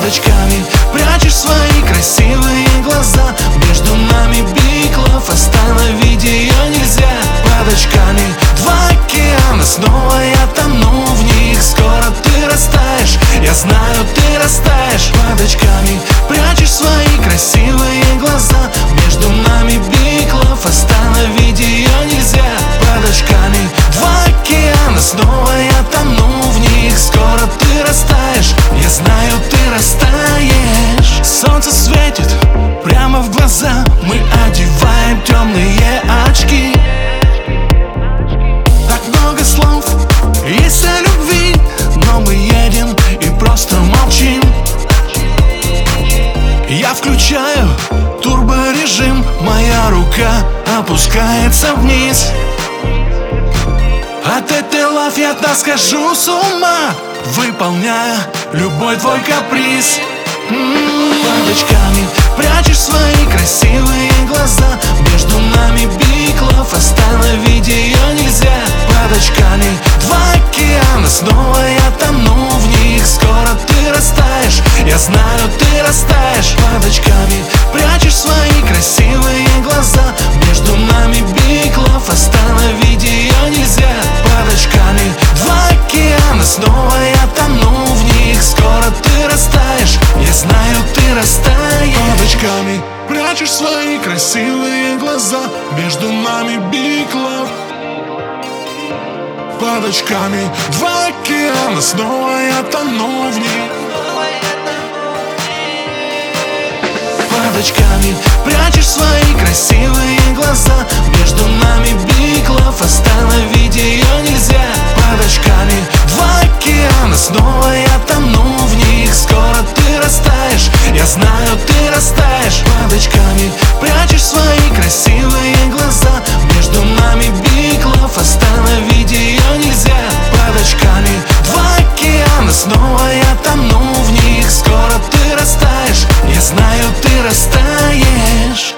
Под очками прячешь свои красивые глаза. Между нами big love, остановить ее нельзя. Под очками два океана, снова я тону в них. Скоро ты растаешь, я знаю, ты растаешь. Под очками прячешь свои красивые глаза. Между нами big love, остановить ее нельзя. Под очками два океана, снова я тону в них. Скоро ты растаешь, я знаю, ты растаешь. Солнце светит прямо в глаза. Мы одеваем темные очки. Так много слов есть о любви, но мы едем и просто молчим. Я включаю турборежим, моя рука опускается вниз. От этой love я схожу с ума, выполняя любой твой каприз. Под очками прячешь свои красивые глаза. Между нами big love, остановить ее нельзя. Под очками два океана, снова я тону в них. Скоро ты растаешь, я знаю, ты растаешь. Под очками прячешь свои красивые глаза. Между нами big love, остановить ее нельзя. Под очками два океана, снова я тону в них. Скоро ты растаешь, я знаю, ты растаешь. Под очками прячешь свои красивые глаза. Между нами big love. Под очками два океана, снова я тону в них. Под очками прячешь свои красивые глаза. Между нами big love, остановить ее нельзя. Под очками два океана, снова я тону в них. Скоро ты растаешь, я знаю, ты растаешь. Под очками прячешь свои красивые глаза. Между нами big love, остановить ее нельзя. Под очками два океана, снова я тону в них. Скоро ты растаешь, я знаю, ты растаешь.